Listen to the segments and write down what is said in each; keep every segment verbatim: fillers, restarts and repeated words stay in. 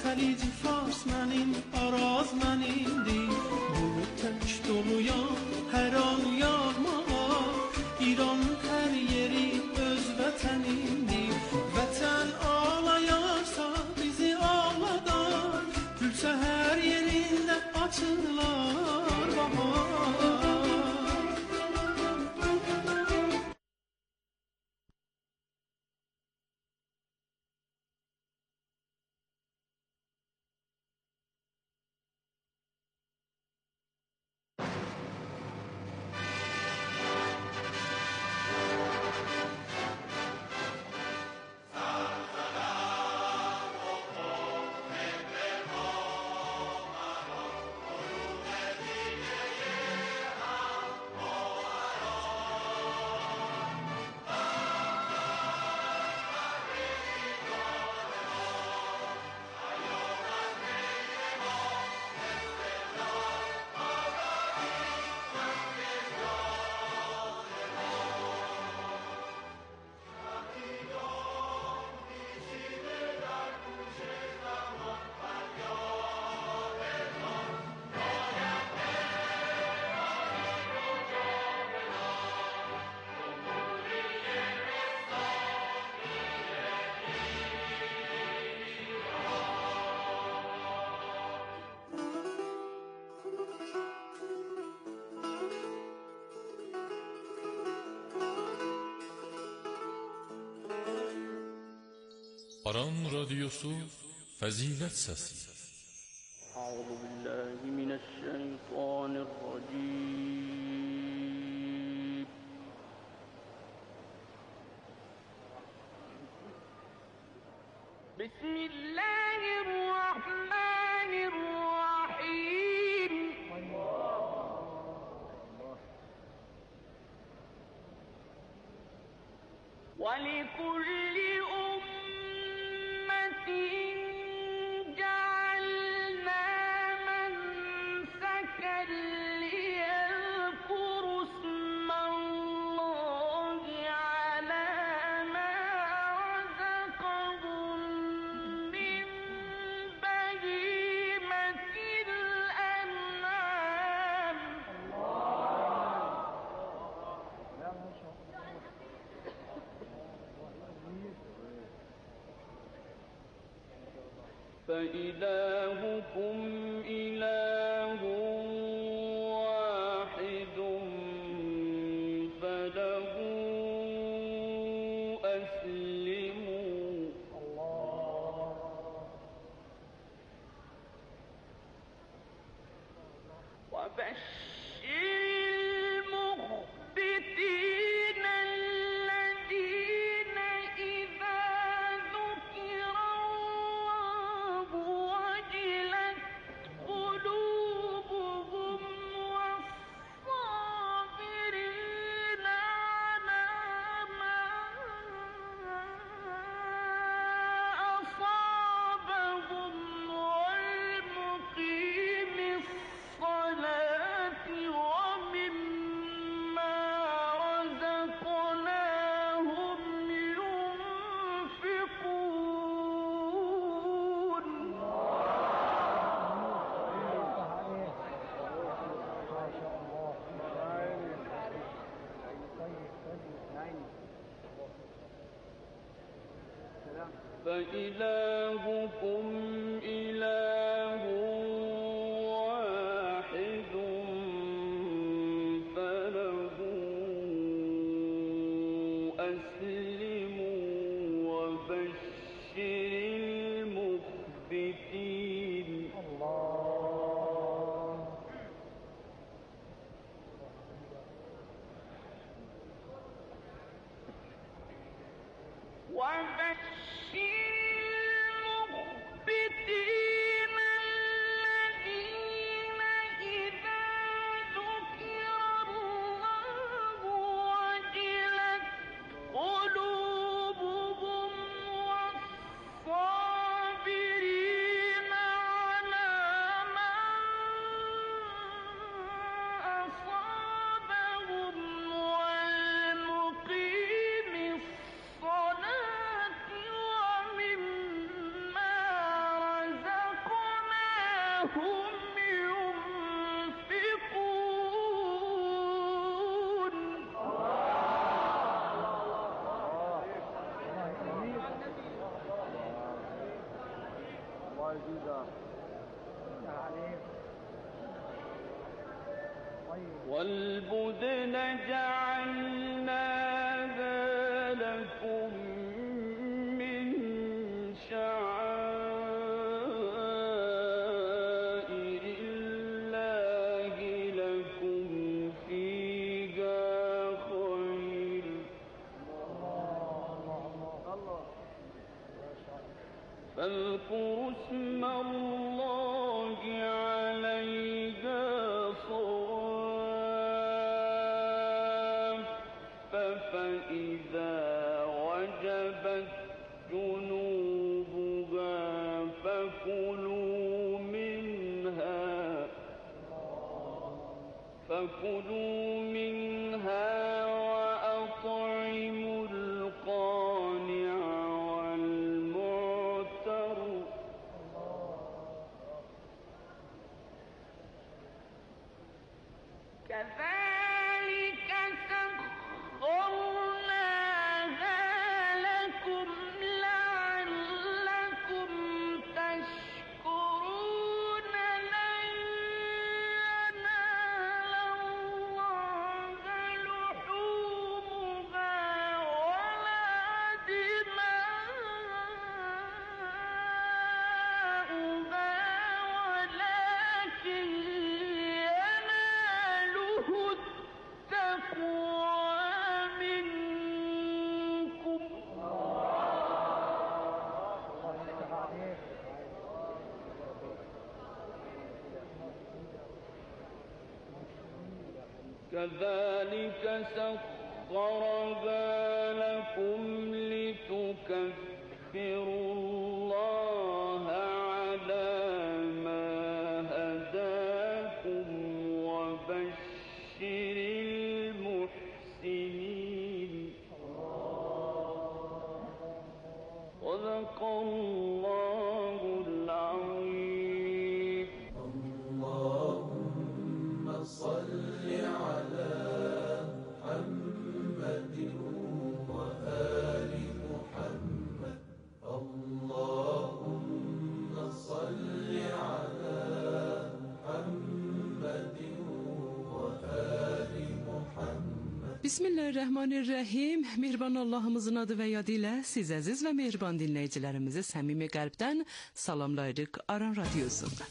Xəlic Fars mənim, Araz mənimdir. Bu tək doluyam hər an yağmağa. İranın hər yeri öz vətənimdir. Vətən ağlayarsa bizi ağladar. Gülsə hər yerində açılar bahar. Aran Radyosu Fəzilət Səsi. Əuzu billahi mineşşeytanirracim. Bismillahirrahmanirrahim. Ve likulli جعلنا منسكا ليذكروا اسم الله على ما رزقهم من بهيمة الأنعام. فإلهكم إله واحد فله أسلموا. وبشر المخبتين الذين إذا ذكر الله وجلت قلوبهم والصابرين على ما أصابهم والمقيم الصلاة ومما رزقناهم ينفقون. فإلهكم إله واحد فله أسلموا. وبشر المخبتين. وبشر المخبتين والبدن جعلناها لكم من شعائر الله لكم فيها خير فاذكروا اسم الله عليها صواف فإذا وجبت جنوبها فكلوا منها فكلوا منها وأطعموا القانع والمعتر كذلك سخرناها لكم لعلكم تشكرون لن ينال الله لحومها ولا دماؤها ولكن يناله التقوى منكم كذلك سخرها لكم لتكبروا الله على ما هداكم وبشر المحسنين صدق الله العظيم. اللهم صل على محمد وآل محمد. اللهم صل على محمد وآل محمد. Bismillahirrahmanirrahim. Mehriban Allahımızın adı və yadı ilə siz əziz və mehriban dinləyicilərimizi səmimi qəlbdən salamlayırıq Aran Radiyosunda.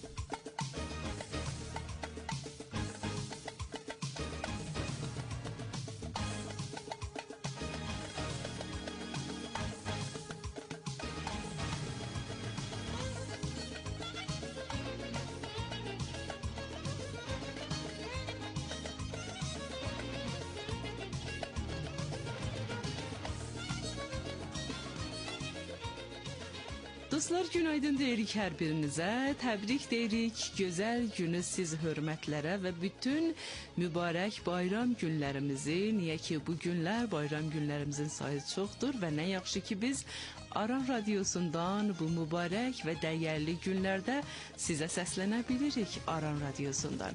Dostlar, günaydın deyirik hər birinizə, təbrik deyirik, gözəl günü siz hörmətlərə və bütün mübarək bayram günlərimizi, niyə ki bu günlər bayram günlərimizin sayı çoxdur və nə yaxşı ki biz Aran Radiosundan bu mübarək və dəyərli günlərdə sizə səslənə bilirik Aran Radiosundan.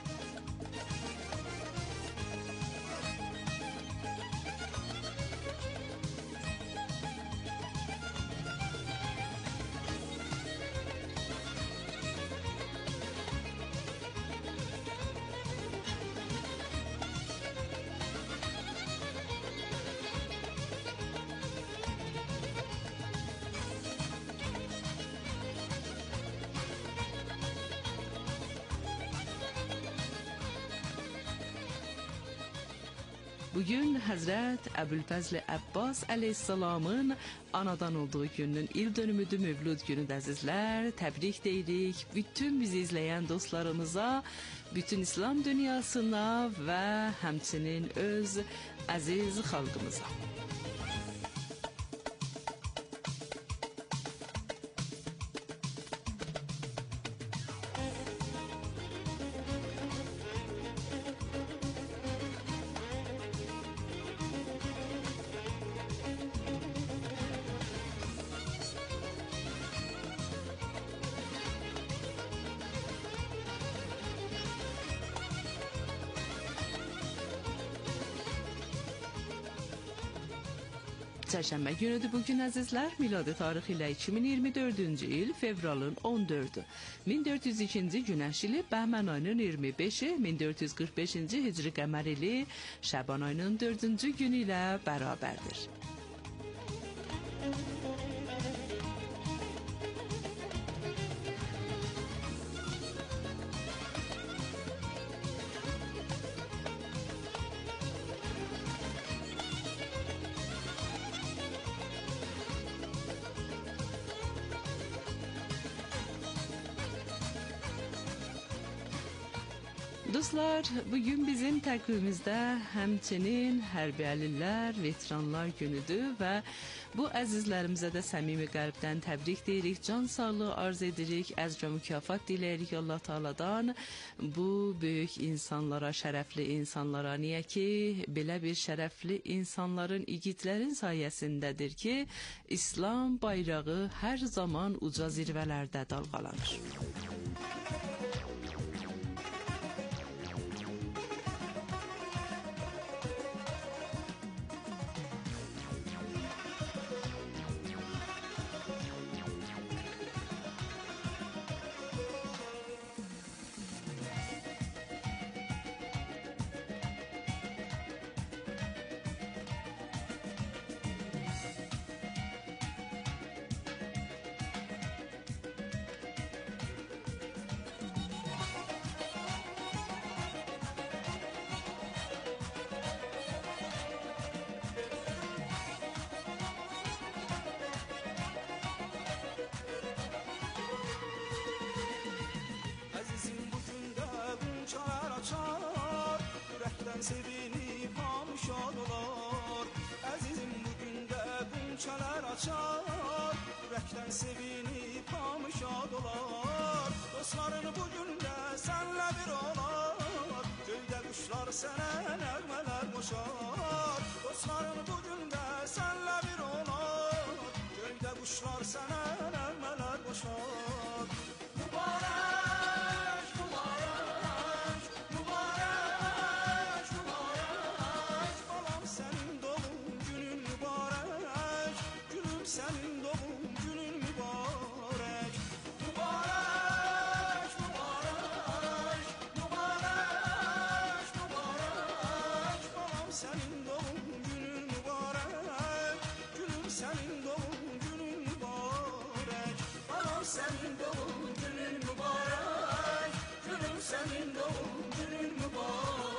Bugün Həzrət Əbülfəzl Əbbas əleyhissalamın anadan olduğu günün il dönümüdür, Mövlud günüdür əzizlər. Təbrik deyirik bütün bizi izləyən dostlarımıza, bütün İslam dünyasına və həmçinin öz əziz xalqımıza. Çərşənbə günüdür bugün əzizlər. Miladi tarixi ilə iki min iyirmi dördüncü il fevralın on dördü. min dörd yüz ikinci günəş ili Bəhmən ayının iyirmi beşi, min dörd yüz qırx beşinci hicri qəmər ili Şəban ayının dördüncü günü ilə bərabərdir. Dostlar, bugün bizim təqvimimizdə həmçinin hərbi əlillər, veteranlar günüdür və bu əzizlərimizə də səmimi qəlbdən təbrik deyirik, can sağlığı arz edirik, əzrə mükafat diləyirik Allah Taala'dan. Bu böyük insanlara, şərəfli insanlara, niyə ki, belə bir şərəfli insanların, igidlərin sayəsindədir ki, İslam bayrağı hər zaman uca zirvələrdə dalğalanır. Sevinip hamşad olar Əzizim bugün də qunçalar açar Ürəkdən sevinip hamşad olar Dostların bugün də sənlə bir olar Göydə quşlar sənə nəğmələr qoşar Dostların bugün də sənlə bir olar Göydə quşlar sənə nəğmələr qoşar Mübarək, mübarək, mübarək Sənin doğum günün mübarək Mübarək, mübarək, mübarək, mübarək Balam sənin doğum günün mübarək Gülüm sənin doğum günün mübarək Balam sənin doğum günün mübarək Gülüm sənin doğum günün mübarək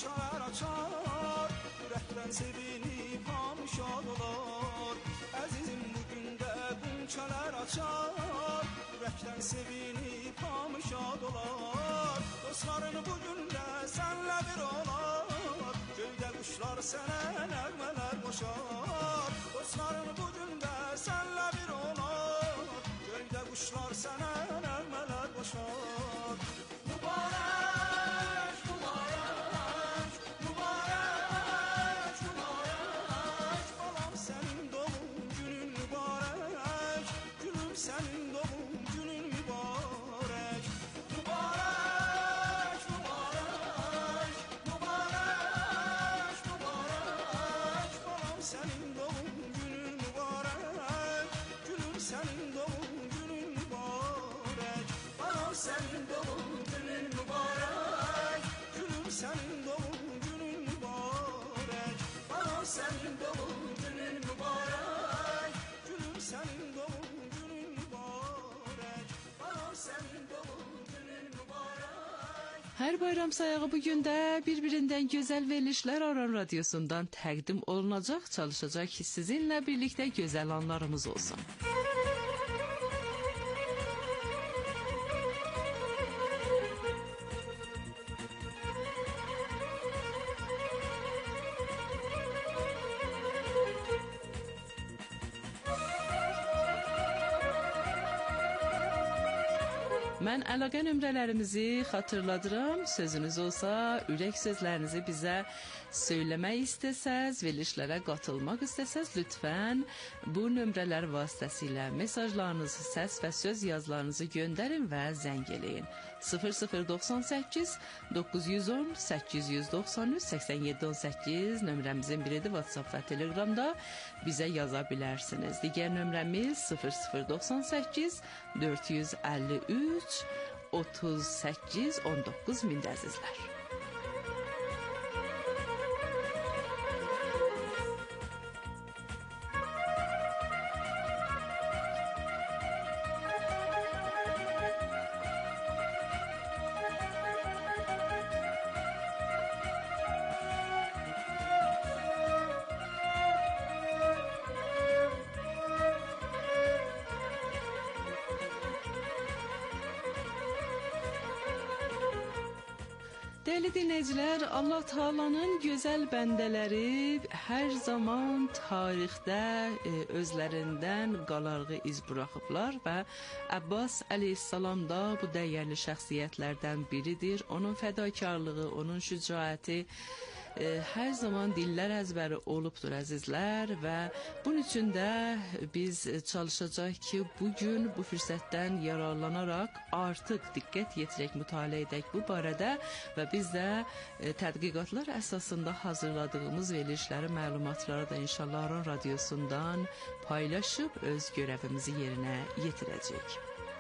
goncalar açar, ürəkdən sevinib hamı şad olar. Əzizim bugün də goncalar açar, ürəkdən sevinib hamı şad olar. Dostların bugün də sənlə bir olar, göydə quşlar sənə nəğmələr qoşar. Dostların bugün də sənlə bir olar, göydə quşlar sənə nəğmələr qoşar. Mübarək, mübarək, mübarək, mübarək, balam sənin doğum günün mübarək, gülüm sənin doğum günün mübarək. Mübarək, mübarək, mübarək, mübarək, balam sənin doğum günün mübarək, gülüm sənin doğum günün mübarək. Balam sənin doğum günün mübarək, gülüm sənin doğum günün mübarək. Balam sənin doğum günün mübarək, gülüm sənin doğum günün mübarək. Balam sənin doğum günün mübarək. Hər bayram sayağı bu gün də bir-birindən gözəl verilişlər Aran Radiosundan təqdim olunacaq, çalışacaq ki, sizinlə birlikdə gözəl anlarımız olsun. Mən əlaqə nömrələrimizi xatırladıram. Sözünüz olsa, ürək sözlərinizi bizə söyləmək istəsəz, verilişlərə qatılmaq istəsəz, lütfən bu nömrələr vasitəsilə mesajlarınızı, səs və söz yazılarınızı göndərin və zəng eləyin. sıfır sıfır doxsan səkkiz doqquz yüz on səkkiz yüz doxsan üç səksən yeddi on səkkiz nömrəmizin biridir. WhatsApp və Telegramda bizə yaza bilərsiniz. Digər nömrəmiz sıfır sıfır doxsan səkkiz dörd yüz əlli üç otuz səkkiz on doqquz mində əzizlər. Dəyərli dinləyicilər, Allah Taala'nın gözəl bəndələri hər zaman tarixdə e, özlərindən qalarğı iz buraxıblar və Abbas əleyhissalam da bu dəyərli şəxsiyyətlərdən biridir. Onun fədakarlığı, onun şücaəti e, hər zaman dillər əzbəri olubdur əzizlər və bunun üçün də biz çalışacağıq ki, bugün bu fürsətdən yararlanaraq artıq diqqət yetirək, mütaliə edək bu barədə və biz də e, tədqiqatlar əsasında hazırladığımız verilişləri, məlumatları da inşallah Aran Radiosundan paylaşıb öz görəvimizi yerinə yetirəcək.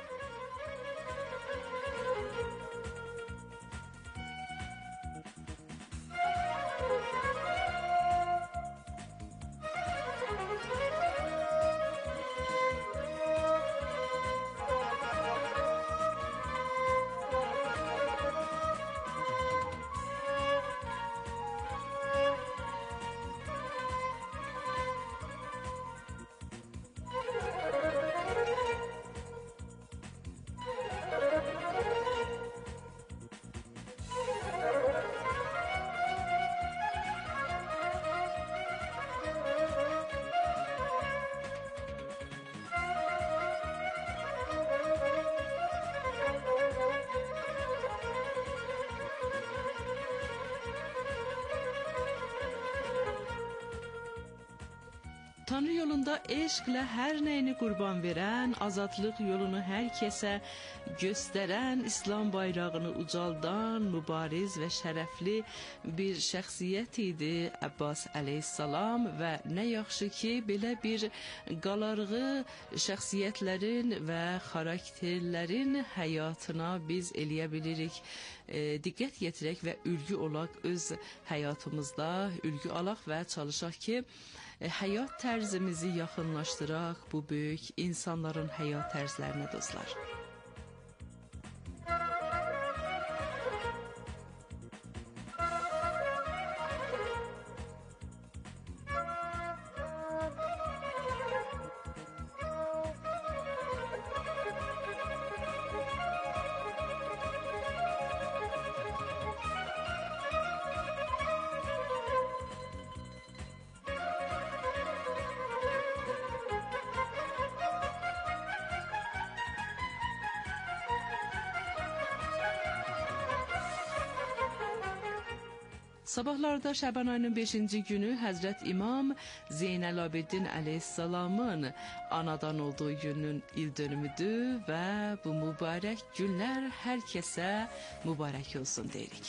Tanrı yolunda eşqlə hər nəyini qurban verən, azadlıq yolunu hər kəsə göstərən, İslam bayrağını ucaldan, mübariz və şərəfli bir şəxsiyyət idi Abbas əleyhissalam və nə yaxşı ki, belə bir qalarğı şəxsiyyətlərin və xarakterlərin həyatına biz eləyə bilirik, e, diqqət yetirək və ülgü olaq öz həyatımızda, ülgü alaq və çalışaq ki, həyat tərzimizi yaxınlaşdıraq bu böyük insanların həyat tərzlərinə dostlar. Sabahlarda Şəban ayının beşinci günü Həzrət İmam Zeynəlabidin əleyhissalamın anadan olduğu günün il dönümüdür və bu mübarək günlər hər kəsə mübarək olsun deyirik.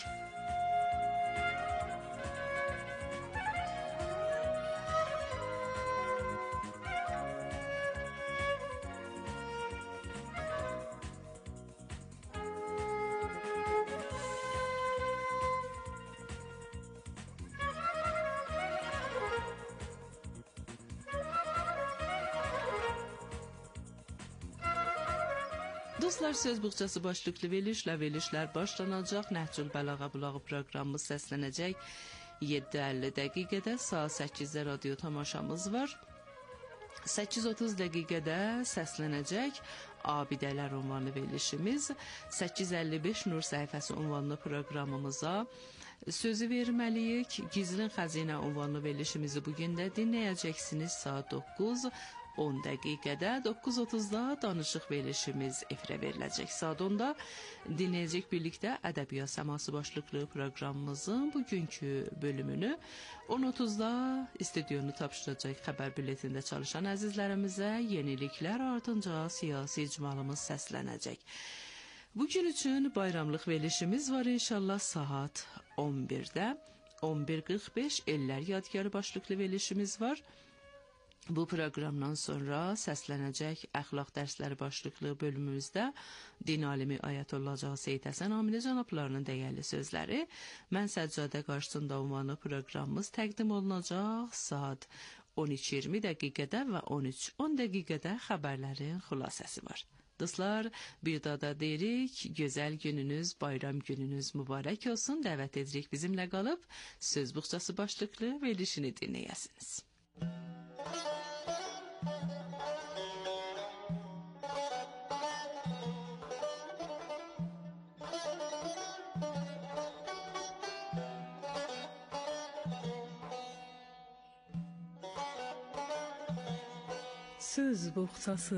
Dostlar, söz buxçası başlıqlı verilişlə verilişlər başlanacaq. Nəhcül Bəlağa Bulağı proqramımız səslənəcək. yeddi əlli dəqiqədə saat səkkizdə radio tamaşamız var. səkkiz otuz dəqiqədə səslənəcək Abidələr ünvanlı verilişimiz. səkkiz əlli beş Nur səhifəsi ünvanlı proqramımıza sözü verməliyik. Gizlin Xəzinə ünvanlı verilişimizi bugün də dinləyəcəksiniz saat doqquz on dəqiqədə. doqquz otuzda danışıq verilişimiz efirə veriləcək. Saat onda dinləyəcək birlikdə Ədəbiyyat Səması başlıqlı proqramımızın bugünkü bölümünü. on otuzda studionu tapşıracaq xəbər bülletində çalışan əzizlərimizə yeniliklər ardınca siyasi icmalımız səslənəcək. Bugün üçün bayramlıq verilişimiz var inşallah saat on birdə. on bir qırx beş Ellər Yadgarı başlıqlı verilişimiz var. Bu proqramdan sonra səslənəcək əxlaq dərsləri başlıqlı bölümümüzdə din alimi Ayətullah Cah Seyid Həsən Amili cənablarının dəyərli sözləri, Mən Səccadə qarşısında ünvanlı proqramımız təqdim olunacaq saat on iki iyirmi dəqiqədə və on üç on dəqiqədə xəbərlərin xülasəsi var. Dostlar, bir daha da deyirik, gözəl gününüz, bayram gününüz mübarək olsun. Dəvət edirik bizimlə qalıb söz buxçası başlıqlı verilişini dinləyəsiniz. Söz buxçası.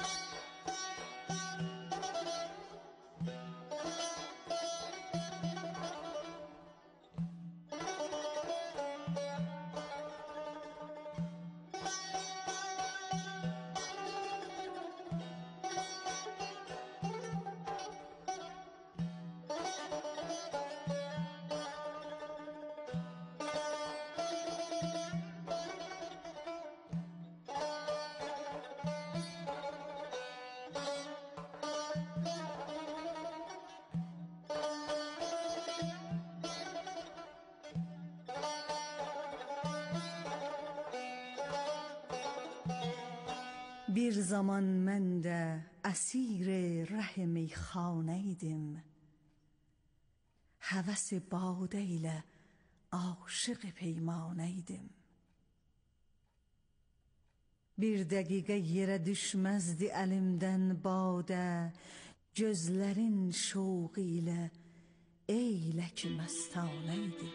Bir zaman mən də əsir ره میخانه idim. Həvəs badə ilə aşiq peymane idim. Bir dəqiqə yerə düşməzdi əlimdən badə, gözlərin şoqu ilə eylə ki məstanə idim.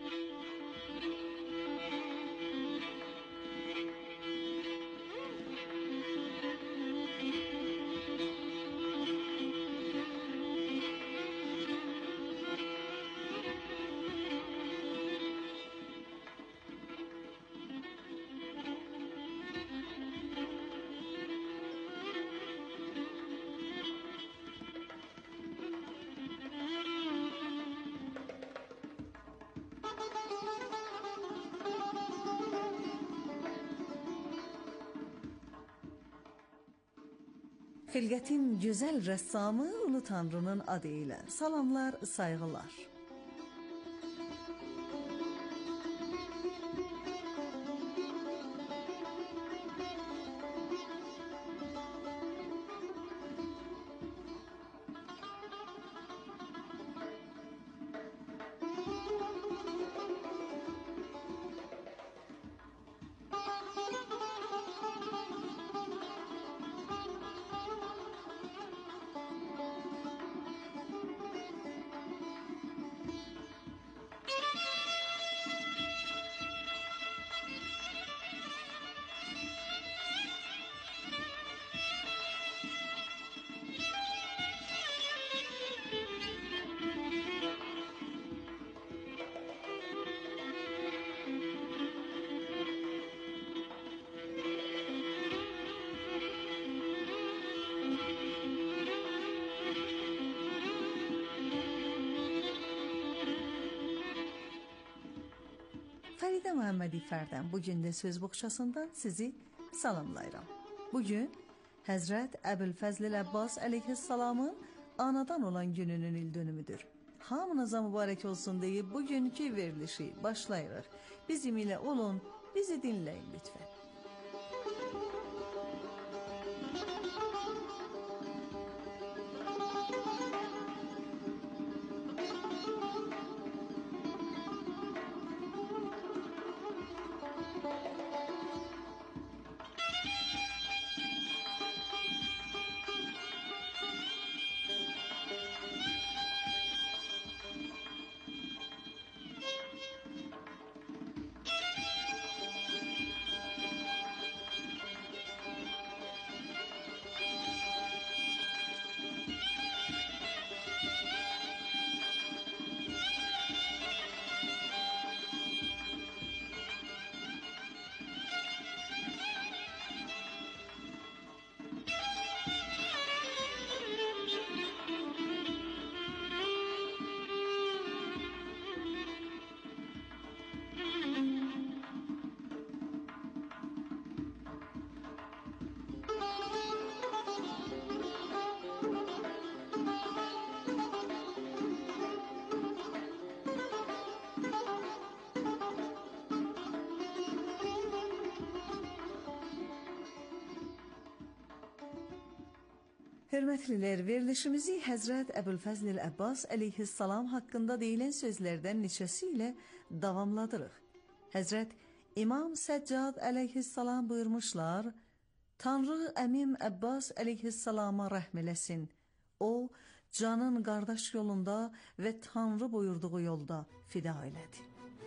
Xilqətin gözəl rəssamı Ulu Tanrının adı ilə salamlar, sayğılar. Fəridə Məhəmmədi Fərdən bu gün də söz boğçasından sizi salamlayıram. Bugün Həzrət Əbülfəzl Əbbas əleyhissalamın anadan olan gününün il dönümüdür. Hamınıza mübarək olsun deyib bugünkü verilişi başlayırıq. Bizim ilə olun, bizi dinləyin lütfən. Hörmətlilər, verilişimizi Həzrət Əbülfəzl Əbbas əleyhissalam haqqında deyilən sözlərdən neçəsi ilə davamladırıq. Həzrət İmam Səccad əleyhissalam buyurmuşlar, Tanrı əmim Əbbas əleyhissalama rəhm eləsin. O, canın qardaş yolunda və Tanrı buyurduğu yolda fida elədi.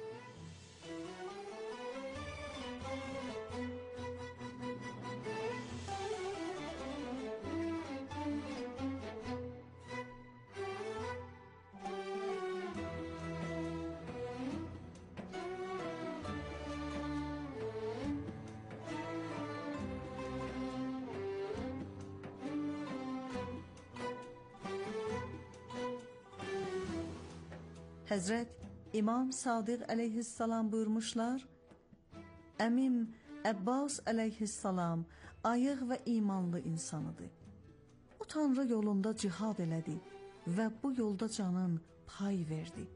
Həzrət İmam Sadiq əleyhissalam buyurmuşlar, əmim Əbbas əleyhissalam ayıq və imanlı insanıdır. O Tanrı yolunda cihad elədi və bu yolda canın pay verdi.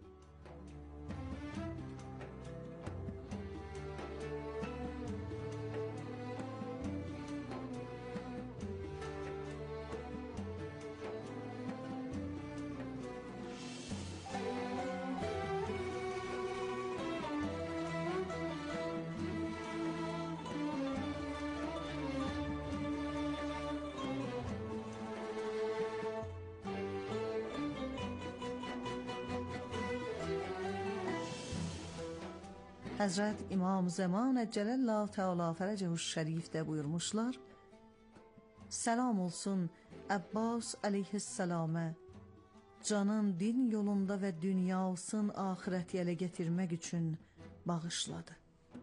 Həzrət İmam Zaman Əcələllahu Teala Fərəcəhuş Şərif də buyurmuşlar, Səlam olsun Əbbas əleyhissalamə, canın din yolunda və dünyasın ahirəti ələ getirmək üçün bağışladı.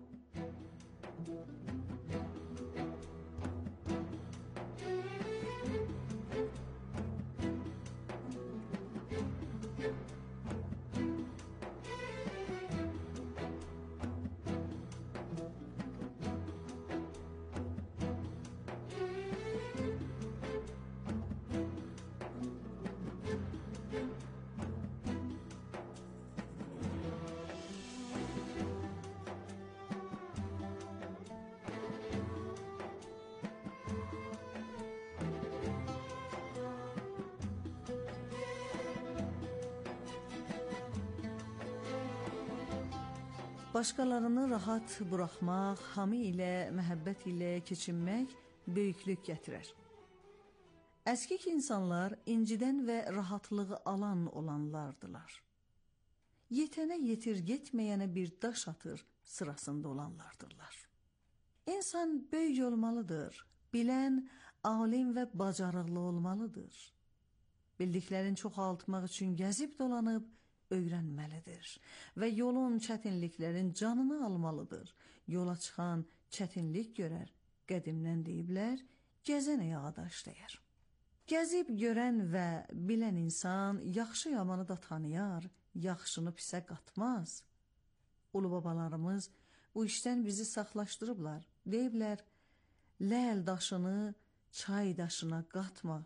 Başqalarını rahat buraxmaq, hamı ilə, məhəbbət ilə keçinmək böyüklük gətirər. Əskik insanlar incidən və rahatlığı alan olanlardılar. Yetənə yetir getməyənə bir daş atır sırasında olanlardırlar. İnsan böyük olmalıdır, bilən, alim və bacarıqlı olmalıdır. Bildiklərini çoxaltmaq üçün gəzib dolanıb, öyrənməlidir və yolun çətinliklərin canını almalıdır. Yola çıxan çətinlik görər, qədimdən deyiblər, gəzən yağdaş deyər. Gəzib görən və bilən insan yaxşı yamanı da tanıyar, yaxşını pisə qatmaz. Ulu babalarımız bu işdən bizi saxlaşdırıblar. Deyiblər, ləl daşını çay daşına qatma.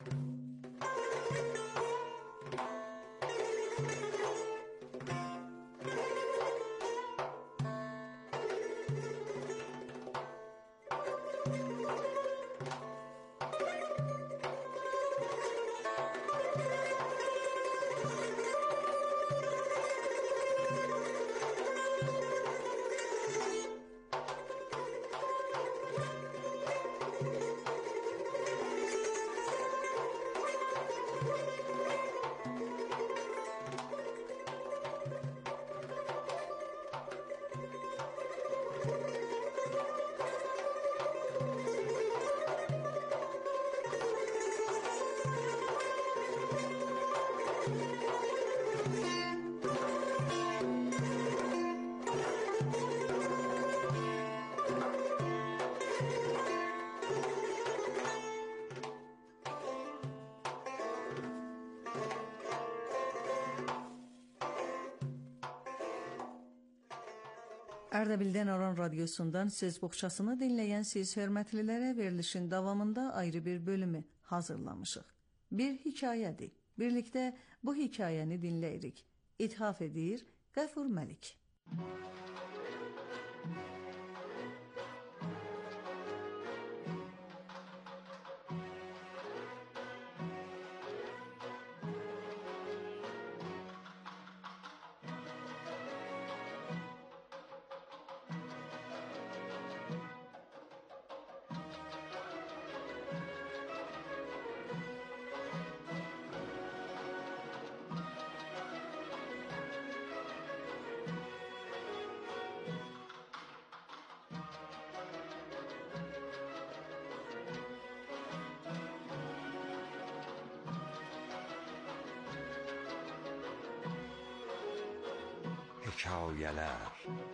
Ardabildən Aran Radyosu'ndan Söz Boğçasını dinləyən siz hörmətlilərə verilişin davamında ayrı bir bölümü hazırlamışıq. Bir hikayədir. Birlikdə bu hikayəni dinləyirik. İthaf edir Qəfur Məlik. Hekayələr.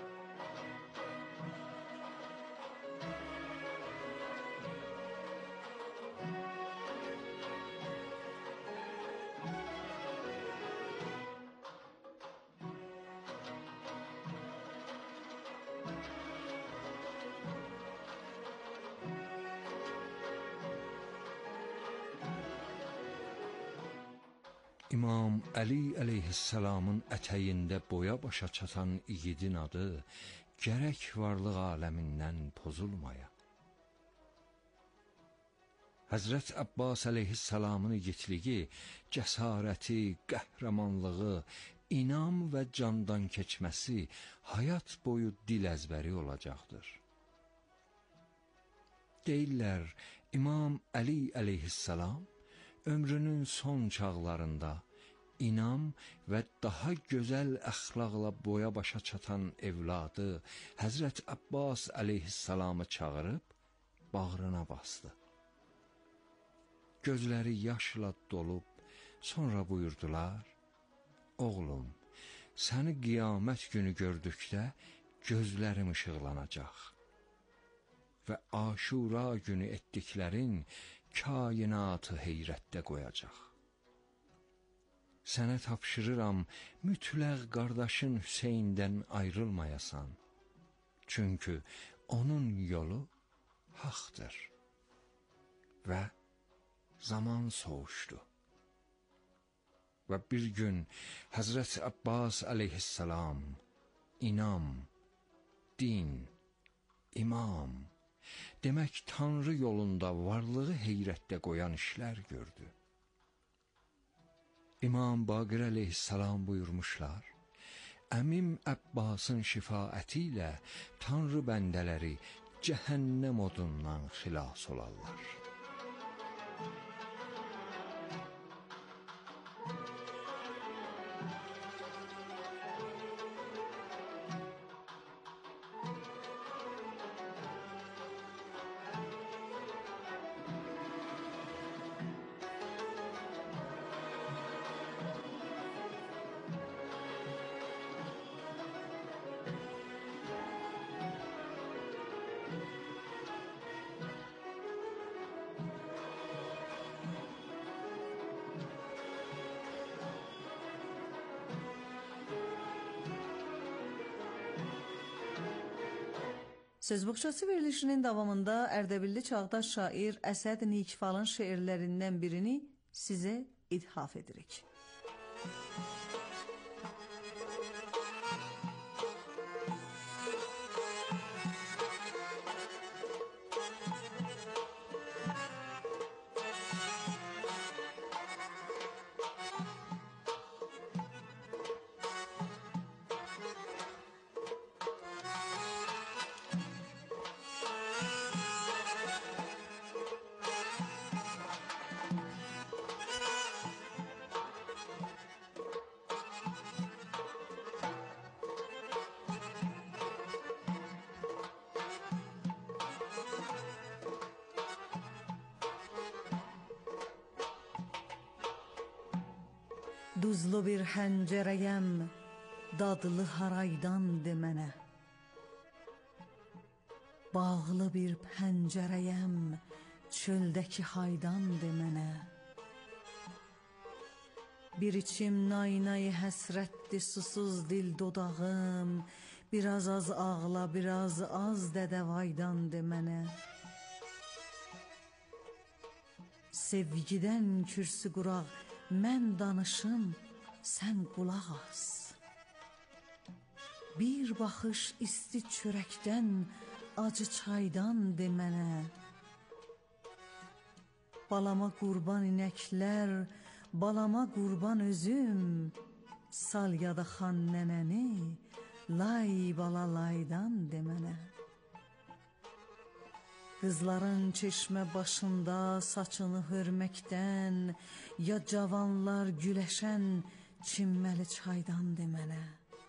İmam Əli əleyhissalamın ətəyində boya başa çatan igidin adı gərək varlıq aləmindən pozulmaya. Həzrət Abbas əleyhissalamın igidliyi, cəsarəti, qəhrəmanlığı, inam və candan keçməsi həyat boyu dil əzbəri olacaqdır. Deyirlər, İmam Əli əleyhissalam ömrünün son çağlarında inam və daha gözəl əxlaqla boya başa çatan evladı Həzrət Abbas əleyhissalamı çağırıb bağrına bastı. Gözləri yaşla dolub, sonra buyurdular, oğlum, səni qiyamət günü gördükdə gözlərim işıqlanacaq və Aşura günü etdiklərin kainatı heyrətdə qoyacaq. Sənə tapşırıram, mütləq qardaşın Hüseyndən ayrılmayasan. Çünki onun yolu haqdır. Və zaman soğuşdu. Və bir gün Həzrət Abbas əleyhissalam, inam, din, imam, demək Tanrı yolunda varlığı heyrətdə qoyan işlər gördü. İmam Baqir əleyhissalam buyurmuşlar, əmim Əbbasın şifaəti ilə Tanrı bəndələri cəhənnəm odundan xilas olarlar. Söz boğçası verilişinin davamında Ərdəbilli çağdaş şair Əsəd Nikifalın şeirlərindən birini sizə ithaf edirik. Duzlu bir həncərəyəm, dadlı haraydan de mənə. Bağlı bir pəncərəyəm, çöldəki haydan de mənə. Bir içim naynayı həsrətdi susuz dil dodağım, biraz az ağla, biraz az dədəvaydan de mənə. Sevgidən kürsü quraq, mən danışım, sən qulaq as. Bir baxış isti çörəkdən, acı çaydan de mənə. Balama qurban inəklər, balama qurban özüm, sal yada xan nənəni, lay bala laydan de mənə. Qızların çeşmə başında saçını hörməkdən, ya cavanlar güləşən çimməli çaydan de mənə.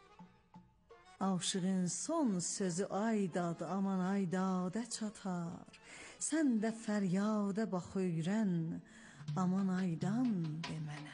Aşığın son sözü aydad, aman aydadə çatar. Sən də fəryadə bax öyrən, aman aydan de mənə.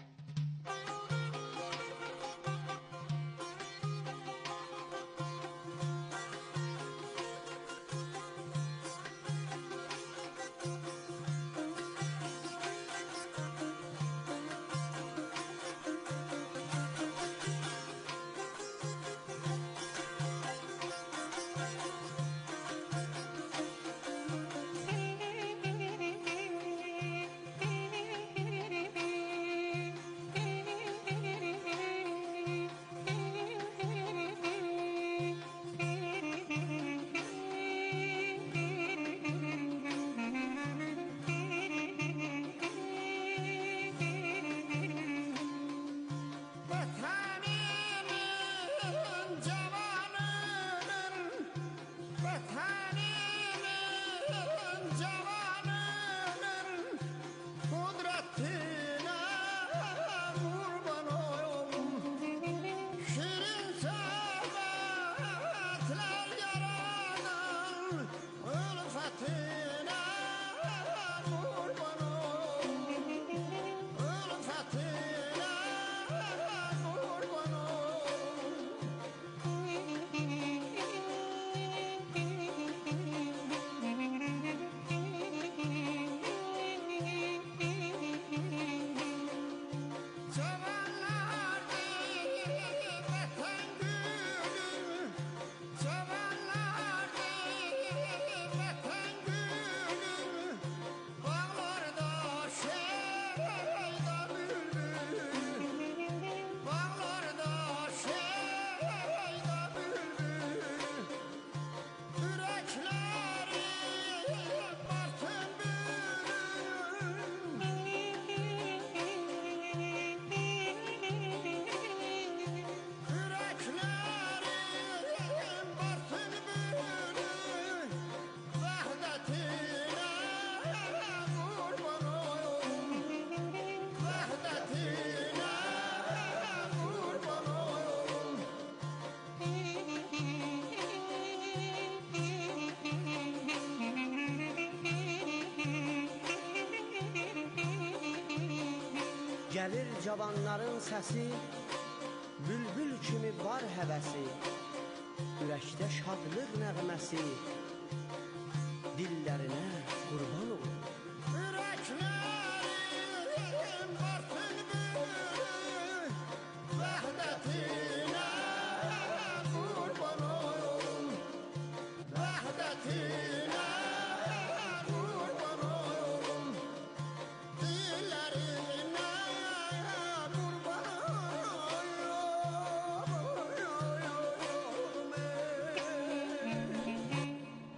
Gəlir cavanların səsi, bülbül kimi var həvəsi, ürəkdə şadlıq nəğməsi, dillərinə qurban olur. Ürəklərim barsın bülbül, vəhdətinə qurban olur.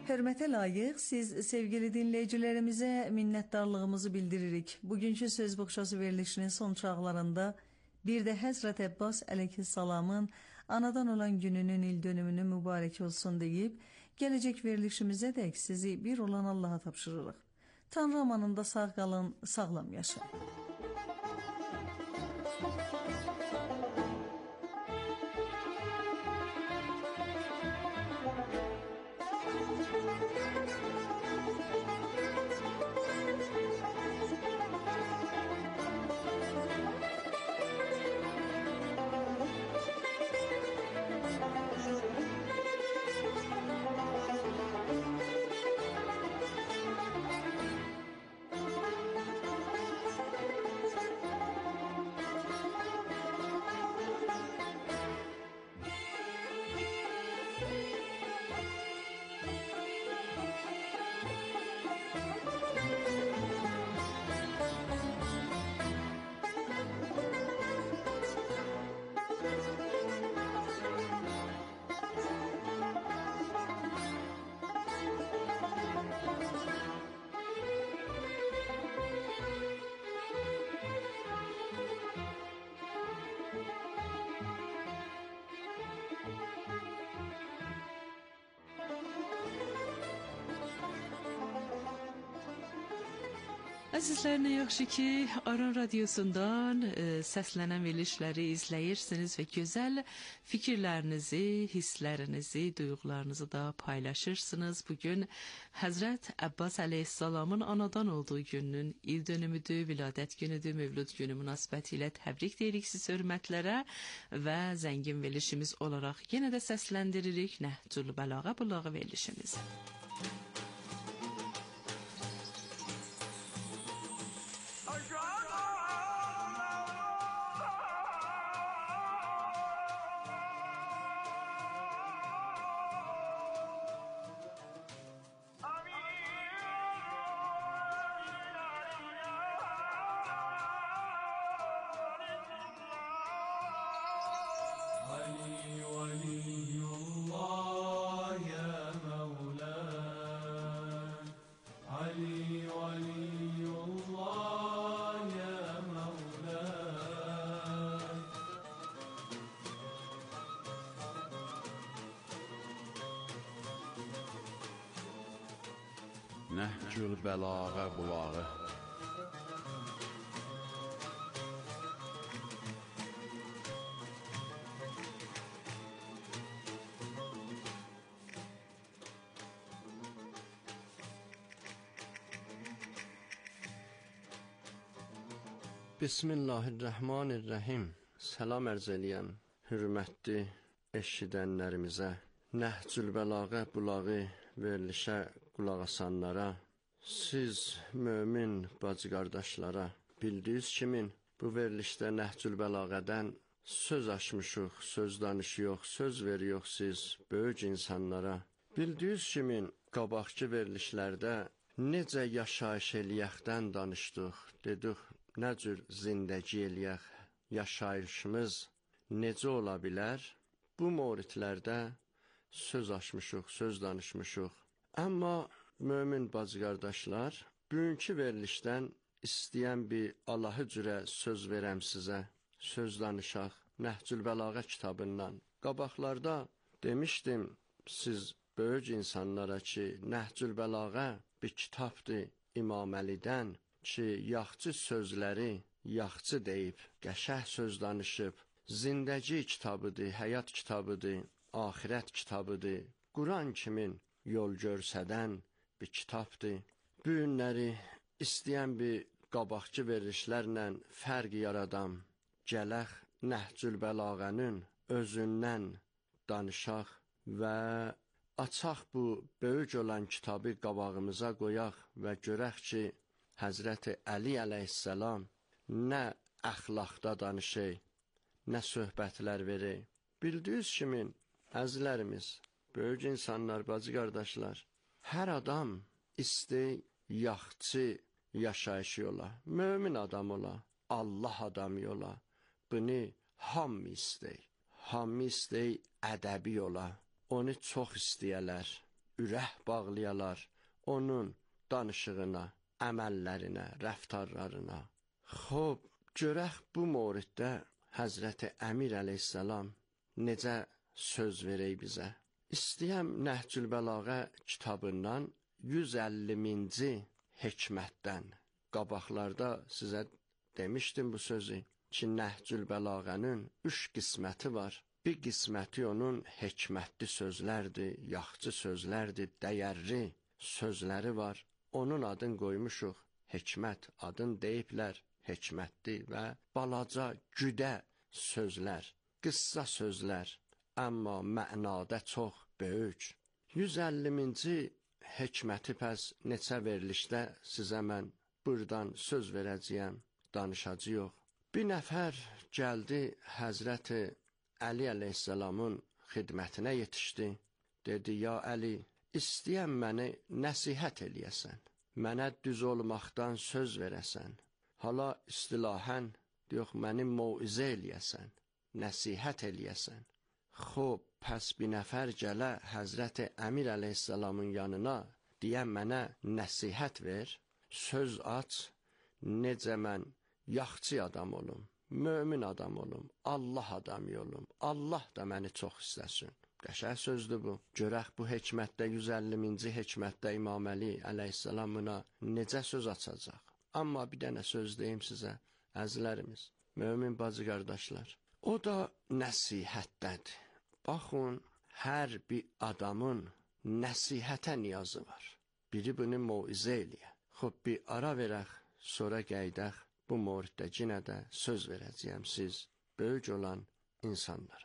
Hörmətə layiq siz sevgili dinləyicilərimizə minnətdarlığımızı bildiririk. Bugünkü söz boğçası verilişinin son çağlarında bir də Həzrət Əbbas əleyhissalamın anadan olan gününün il dönümünü mübarək olsun deyib, gələcək verilişimizə dək sizi bir olan Allaha tapşırırıq. Tanrı amanında sağ qalın, sağlam yaşayın. Əzizlər, nə yaxşı ki, Aran Radiosundan e, səslənən verilişləri izləyirsiniz və gözəl fikirlərinizi, hisslərinizi, duyğularınızı da paylaşırsınız. Bugün Həzrət Əbbas əleyhissalamın anadan olduğu gününün il dönümüdür, viladət günüdür, mövlud günü münasibəti ilə təbrik deyirik siz hörmətlərə və zəngin verilişimiz olaraq yenə də səsləndiririk Nəhcül Bəlağa bulağı verilişimizi. Nəhcül Bəlağa bulağı. Bismillahirrahmanirrahim. Salam ərz eləyəm hürmətli eşidənlərimizə. Nəhcül Bəlağa bulağı verilişə qulaq asanlara, siz mömin bacı qardaşlara, bildiyiniz kimi bu verilişdə Nəhcül Bəlağədən söz açmışıq, söz danışıyıq, söz veriyoruz siz böyük insanlara. Bildiyiniz kimi qabaqçı verilişlərdə necə yaşayış eləyəkdən danışdıq, dedik nə cür zindəgi eləyək, yaşayışımız necə ola bilər? Bu mövridlərdə söz açmışıq, söz danışmışıq. Amma mömin bacı qardaşlar, bugünkü verilişdən istəyən bir Allahı cürə söz verəm sizə, söz danışaq Nəhcül Bəlağa kitabından. Qabaqlarda demişdim siz böyük insanlara ki, Nəhcül Bəlağa bir kitabdır İmam Əlidən ki, yaxçı sözləri yaxçı deyib, qəşəh söz danışıb, zindəgi kitabıdır, həyat kitabıdır, axirət kitabıdır, Quran kimin yol görsədən bir kitabdır. Bu günləri istəyən bir qabaqçı verilişlərlə fərq yaradam, gələk Nəhcül Bəlağənin özündən danışaq və açaq bu böyük olan kitabı qabağımıza qoyaq və görək ki, Həzrəti Əli əleyhissalam nə əxlaqda danışır, nə söhbətlər verir. Bildiyiniz kimi, əzizlərimiz, böyük insanlar, bacı qardaşlar, hər adam istəyir yaxçı yaşayışı ola, mömin adam ola, Allah adamı ola. Bunu hamı istəyir. Hamı istəyir ədəbi ola. Onu çox istəyərlər. ürək bağlayalar onun danışığına, əməllərinə, rəftarlarına. Xob, görək bu moriddə Həzrəti Əmir əleyhissalam necə söz verək bizə. İstəyəm Nəhcül Bəlağə kitabından yüz əlli minci hikmətdən. Qabaqlarda sizə demişdim bu sözü ki, Nəhcül Bəlağənin üç qisməti var. Bir qisməti onun hikmətli sözlərdir, yaxçı sözlərdir, dəyərli sözləri var. Onun adını qoymuşuq, hikmət adını deyiblər, hikmətli və balaca, güdə sözlər, qıssa sözlər, amma mənada çox böyük. yüz əlli minci hikməti pəs neçə verilişdə sizə mən buradan söz verəcəyəm, danışacağıq. Bir nəfər gəldi Həzrəti Əli əleyhissalamın xidmətinə yetişdi. Dedi, ya Əli, istəyəm məni nəsihət eləyəsən, mənə düz olmaqdan söz verəsən. Hala istilahən, yox, məni moizə eləyəsən, nəsihət eləyəsən. Xob, pəs bir nəfər gələ Həzrəti Əmir əleyhissalamın yanına, deyə mənə nəsihət ver, söz aç, necə mən yaxçı adam olum, mömin adam olum, Allah adamı olum, Allah da məni çox istəsin. Qəşəng sözdür bu. Görək bu hikmətdə, yüz əlli minci hikmətdə İmam Əli əleyhissalam buna necə söz açacaq. Amma bir dənə söz deyim sizə, əzizlərimiz, mömin bacı qardaşlar. O da nəsihətdədir. Baxın, hər bir adamın nəsihətə niyazı var. Biri bunu moizə eləyə. Xob, bir ara verək, sonra gəydək. Bu moriddə yenə də söz verəcəyəm siz, böyük olan insanlara.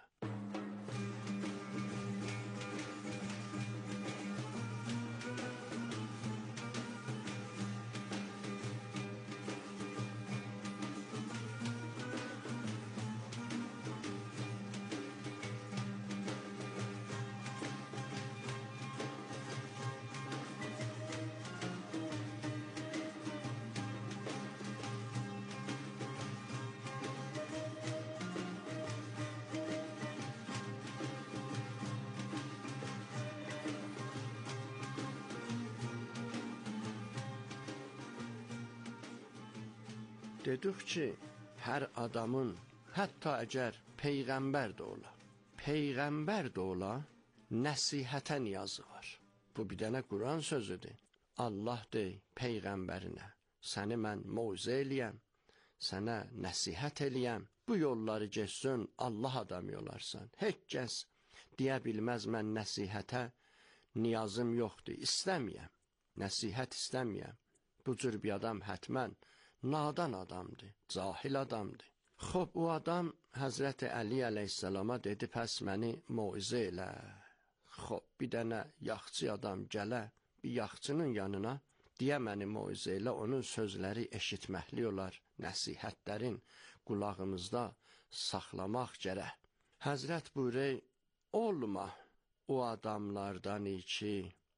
Dedik ki, hər adamın, hətta əgər peyğəmbər də ola, peyğəmbər də ola, nəsihətə niyazı var. Bu bir dənə Quran sözüdür. Allah dey peyğəmbərinə, səni mən moizə eləyəm, sənə nəsihət eləyəm, bu yolları geçsin, Allah adamı olarsan. Heç kəs deyə bilməz mən nəsihətə niyazım yoxdur, istəməyəm, nəsihət istəməyəm. Bu cür bir adam hətmən nadan adamdır, cahil adamdır. Xob, o adam Həzrəti Əli əleyhissalama dedi, pəs məni moizə elə. Xob, bir dənə yaxçı adam gələ, bir yaxçının yanına, deyə məni moizə elə, onun sözləri eşitməkli olar, nəsihətlərin qulağımızda saxlamaq gərək. Həzrət buyurur, olma o adamlardan ki,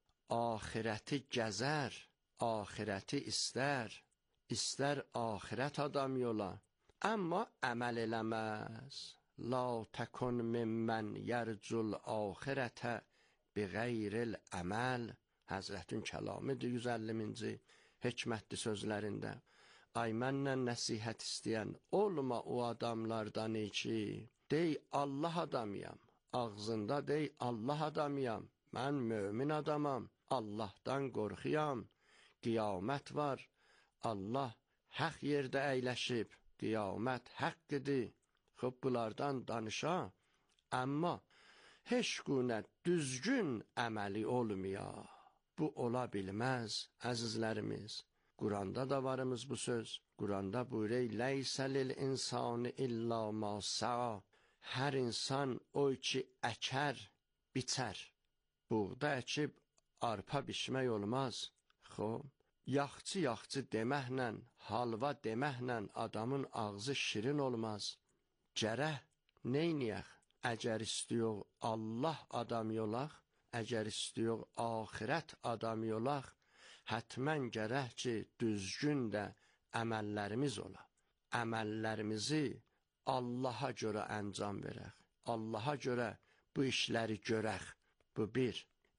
axirəti gəzər, axirəti istər, İstər axirət adam yola, amma əməl eləməz. La təkun mimmən yərcul axirətə bi qeyril əməl. Həzrətin kəlamıdır yüz əlli minci hikmətli sözlərində. Ay məndən nəsihət istəyən, olma o adamlardan ki, dey Allah adamıyam, ağzında dey Allah adamıyam, mən mömin adamam, Allahdan qorxuyam, qiyamət var, Allah haq yerdə əyləşib, qiyamət haqqıdır. Xob, bunlardan danışa, amma heç günə düzgün əməli olmaya. Bu ola bilməz, əzizlərimiz. Quranda da varımız bu söz. Quranda buyurur, Leysəlil insani illa ma sa'a. Hər insan o ki əkər, biçər. Buğda əkib arpa biçmək olmaz. Xob, yaxçı-yaxçı deməklə, halva deməklə adamın ağzı şirin olmaz. Gərək neyniyək? Əgər istiyor Allah adam yolaq, əgər istiyor axirət adam yolaq, hətmən gərək ki, düzgün də əməllərimiz ola. Əməllərimizi Allaha görə əncam verək. Allaha görə bu işləri görək. Bu bir.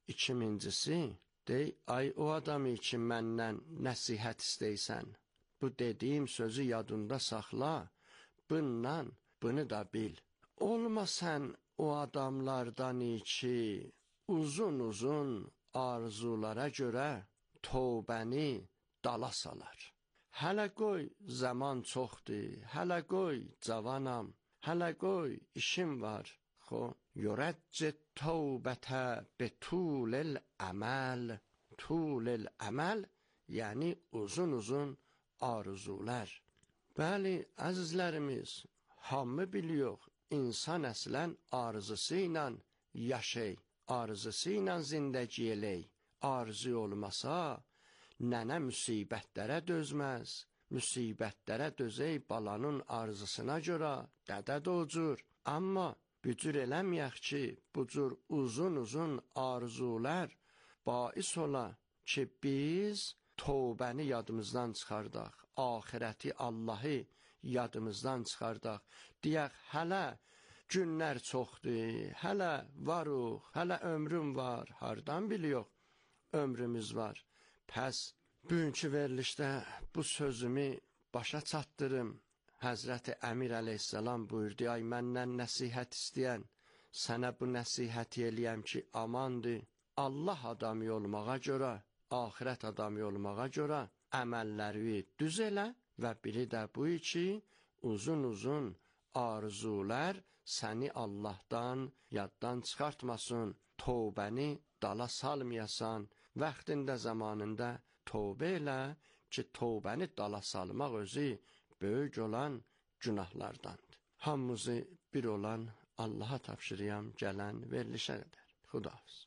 İkincisi, dey, ay o adamı için məndən nəsihət istəysən. Bu dediyim sözü yadında saxla, bundan bunu da bil. Olma sən o adamlardan içi, uzun uzun arzulara görə tövbəni dala salar. Hələ qoy zaman çoxdur, hələ qoy cavanam, hələ qoy işim var. Xo, yurəcc tövbətə be tulel əməl, tulel əməl, yəni uzun uzun arzular. Bəli, əzizlərimiz, hamı biliyor, insan əslən arzusu ilə yaşay, arzusu ilə zindəgi elək. Arzu olmasa, nənə müsibətlərə dözməz, müsibətlərə dözək balanın arzusuna görə, dədə docur. Amma bücür eləməyək ki, bu cür uzun-uzun arzular bais ola ki, biz tövbəni yadımızdan çıxardaq, axirəti Allahı yadımızdan çıxardaq. Deyək, hələ günlər çoxdur, hələ varıq, hələ ömrüm var, hardan biliyor ömrümüz var. Pəs, bugünkü verilişdə bu sözümü başa çatdırım. Həzrəti Əmir əleyhissalam buyurdu, ay məndən nəsihət istəyən, sənə bu nəsihəti eləyəm ki, amandır, Allah adamı olmağa görə, axirət adamı olmağa görə əməlləri düz elə və biri də bu ki, uzun-uzun arzular səni Allahdan yaddan çıxartmasın, tövbəni dala salmayasan, vaxtında zamanında tövbə elə ki, tövbəni dala salmaq özü böyük olan günahlardandır. Hamımızı bir olan Allaha tapşırıyam gələn verilişə qədər. Xudahafiz.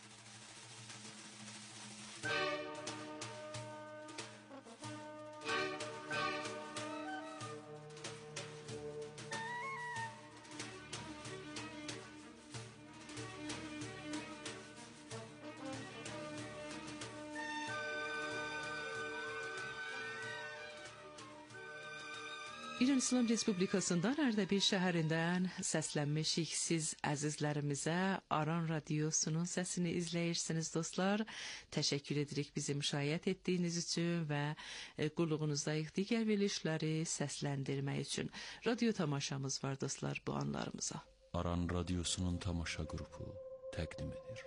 İran İslam Respublikasından Ərdəbil şəhərindən səslənmişik. Siz əzizlərimizə Aran Radiosunun səsini izləyirsiniz dostlar. Təşəkkür edirik bizi müşahidə etdiyiniz üçün və qulluğunuzdayıq digər verilişləri səsləndirmək üçün. Radio tamaşamız var dostlar bu anlarımıza. Aran Radiosunun tamaşa qrupu təqdim edir.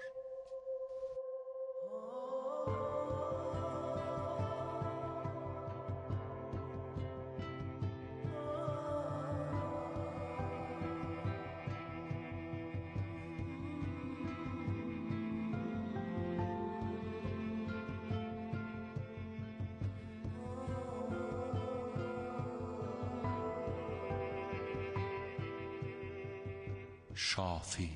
Şafi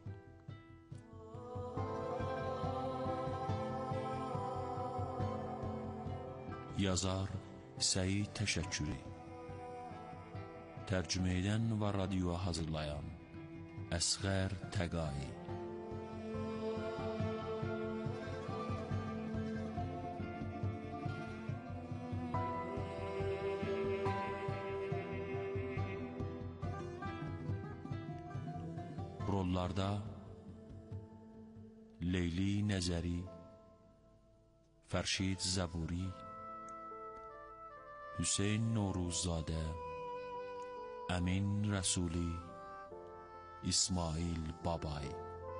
Yazar Səid Təşəkkürü, tərcümə edən və radioya hazırlayan Əsğər Təqai. Rollarda Leyli Nəzəri, Fərşid Zəburi, Hüseyn Noruzzadə, Əmin Rəsuli, İsmail Babay.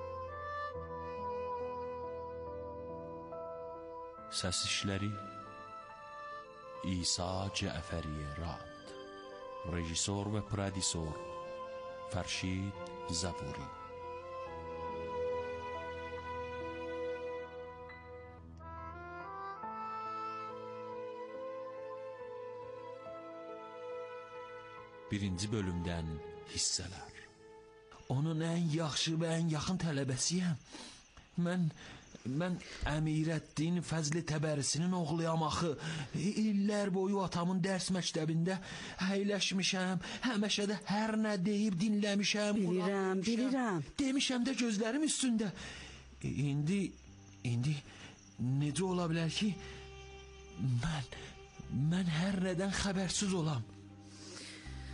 Səs işləri İsa Cəfəri Rad, rejissor və prodüsor Fərşid Zəburi. Birinci bölümdən hissələr. Onun ən yaxşı və ən yaxın tələbəsiyəm. Mən mən Əmirəddin Fəzli Təbərisinin oğluyam axı. İllər boyu atamın dərs məktəbində əyləşmişəm. Həmişə də hər nə deyib dinləmişəm. Bilirəm, bilirəm. Demişəm də gözlərim üstündə. İndi indi necə ola bilər ki, mən mən hər nədən xəbərsiz olam?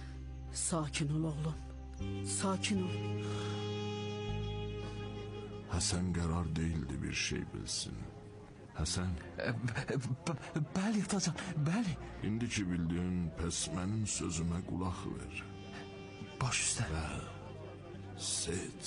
Sakin ol oğlum, sakin ol. Həsən qərar değildi bir şey bilsin. Həsən, Bəli atacan, bəli. indiki bildin, pəs mənim sözümə qulaq ver. Baş üstə. Və seç.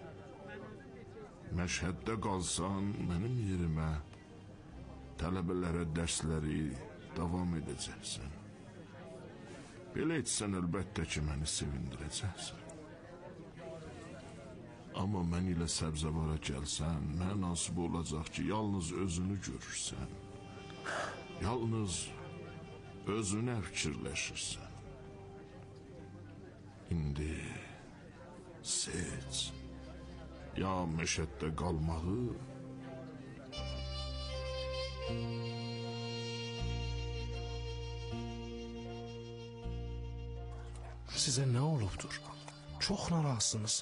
Məşhəddə qalsan mənim yerimə tələbələrə dərsləri davam edəcəksən. Belə etsən əlbəttə ki, məni sevindirəcəksən. Amma mən ilə Səbzəvara gəlsən, mən nasib olacaq ki, yalnız özünü görürsən. Yalnız özünə fikirləşirsən. İndi seç. Ya meşətdə qalmağı, Sizə nə olubdur? Çox narazısınız.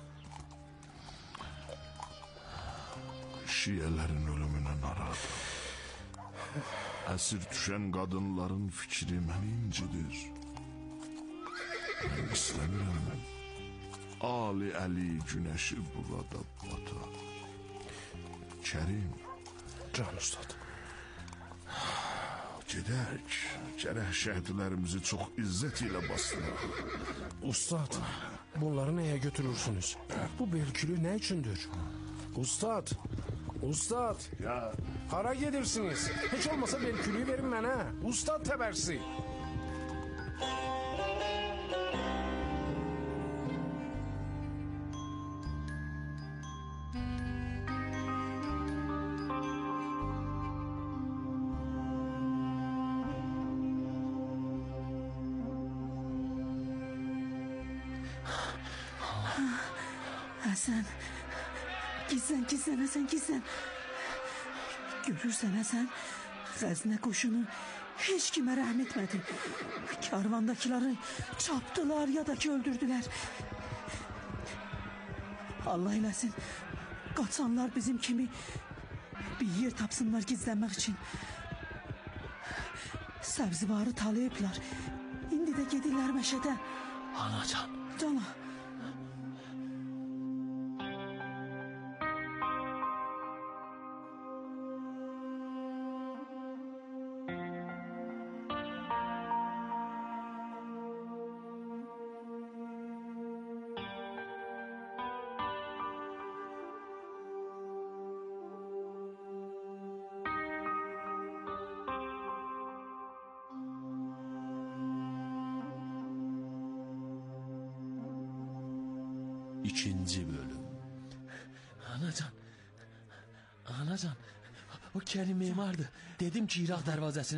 şiyələrin ölümünə narahatam. Əsir düşən qadınların fikri məni incidir. Mən istəmirəm Ali Əli günəşi burada bata. Kərim. Can ustad. Gedək, gərək şəhidlərimizi çox izzət ilə bastıraq. Ustad, bunları nəyə götürürsünüz? Bu belkülü nə üçündür? Ustad, ustad. Ya. Hara gedirsiniz? Heç olmasa belkülüyü verin mənə. Ustad təbərsi. Həsən, gizlən, gizlən, Həsən, gizlən. Görürsən, Həsən, Xəzinə qoşunu heç kimə rəhm etmədi. Karvandakiləri çapdılar ya da ki öldürdülər. Allah eləsin, qaçanlar bizim kimi bir yer tapsınlar gizlənmək üçün. Səbzivarı talayıblar. İndi də gedirlər məşədə. Anacan. Cana. İkinci bölüm. Anacan, anacan, o Kerim memardı. Dedim ki İraq dərvazəsini